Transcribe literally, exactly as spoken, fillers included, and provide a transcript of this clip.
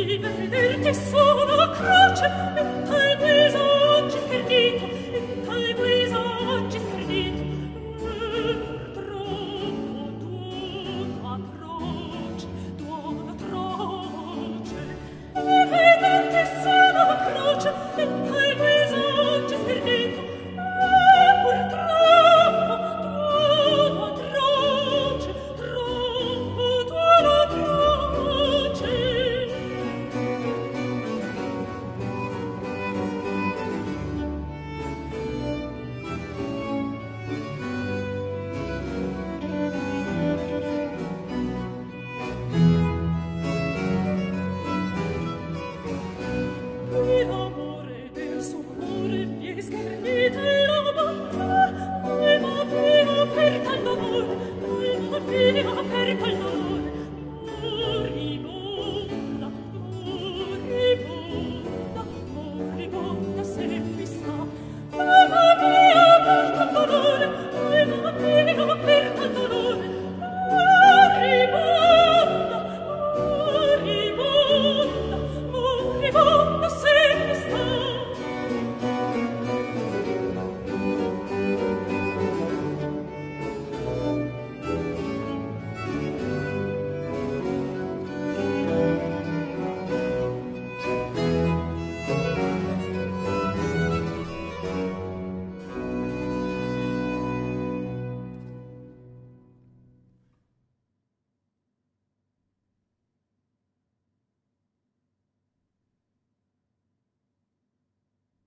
di vederti sulla croce, in tal guisa oggi stordito, in tal guisa oggi stordito. E purtroppo tua croce, tua croce, e vederti sulla croce, in tal guisa oggi stordito. E purtroppo tua croce, troppo tua croce. E amore del suo amore mi è schernita la bontà, poi ma prima per tal d'amore, poi ma prima per tal d'amore.